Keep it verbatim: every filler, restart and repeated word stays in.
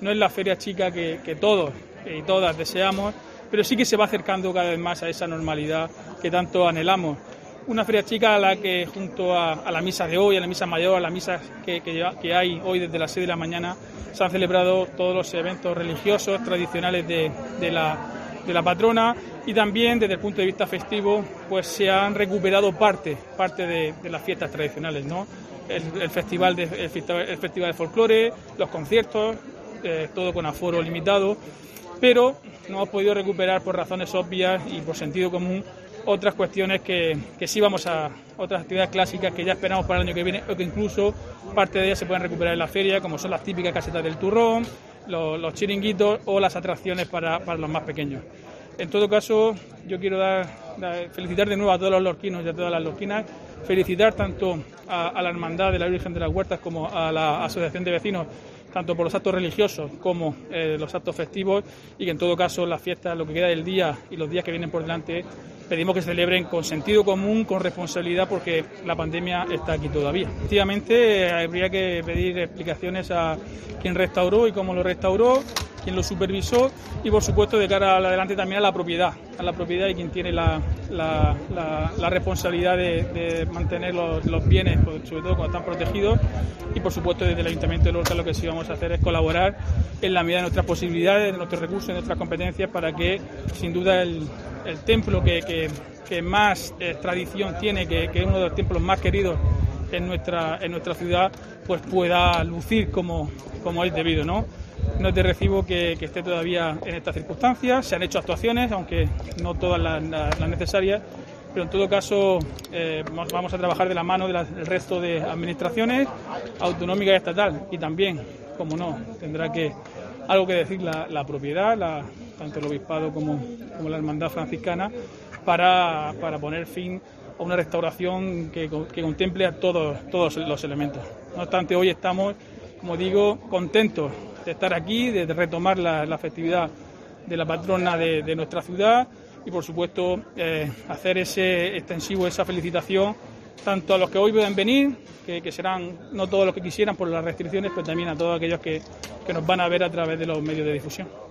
no es la feria chica que, que todos y todas deseamos, pero sí que se va acercando cada vez más a esa normalidad que tanto anhelamos. Una feria chica a la que junto a, a la misa de hoy, a la misa mayor, a la misa que, que, que hay hoy desde las seis de la mañana, se han celebrado todos los eventos religiosos tradicionales de, de, la, de la patrona, y también desde el punto de vista festivo pues se han recuperado parte, parte de, de las fiestas tradicionales, ¿no? El, el, festival de, el, festival, el festival de folclore, los conciertos, eh, todo con aforo limitado, pero no hemos podido recuperar por razones obvias y por sentido común otras cuestiones que, que sí vamos a, otras actividades clásicas que ya esperamos para el año que viene, o que incluso parte de ellas se pueden recuperar en la feria, como son las típicas casetas del turrón, los, los chiringuitos o las atracciones para, para los más pequeños. En todo caso, yo quiero dar, dar, felicitar de nuevo a todos los lorquinos y a todas las lorquinas, felicitar tanto a, a la Hermandad de la Virgen de las Huertas como a la Asociación de Vecinos, tanto por los actos religiosos como eh, los actos festivos, y que en todo caso las fiestas, lo que queda del día y los días que vienen por delante, pedimos que se celebren con sentido común, con responsabilidad, porque la pandemia está aquí todavía. Efectivamente, eh, habría que pedir explicaciones a quien restauró y cómo lo restauró, quien lo supervisó, y por supuesto de cara al adelante también a la propiedad, a la propiedad y quien tiene la, la, la, la responsabilidad de, de mantener los, los bienes, sobre todo cuando están protegidos, y por supuesto desde el Ayuntamiento de Lorca lo que sí vamos a hacer es colaborar en la medida de nuestras posibilidades, de nuestros recursos, de nuestras competencias, para que sin duda el, el templo que, que, que más eh, tradición tiene, que, que es uno de los templos más queridos en nuestra, en nuestra ciudad, pues pueda lucir como, como es debido, ¿no? No es de recibo que, que esté todavía en estas circunstancias. Se han hecho actuaciones, aunque no todas las, las, las necesarias, pero en todo caso eh, vamos a trabajar de la mano del de resto de administraciones autonómicas y estatal, y también, como no, tendrá que algo que decir la, la propiedad, la, tanto el obispado como, como la hermandad franciscana, para, para poner fin a una restauración que, que contemple a todos, todos los elementos. No obstante, hoy estamos, como digo, contentos de estar aquí, de retomar la, la festividad de la patrona de, de nuestra ciudad, y por supuesto eh, hacer ese extensivo, esa felicitación tanto a los que hoy pueden venir, que, que serán no todos los que quisieran por las restricciones, pero también a todos aquellos que, que nos van a ver a través de los medios de difusión.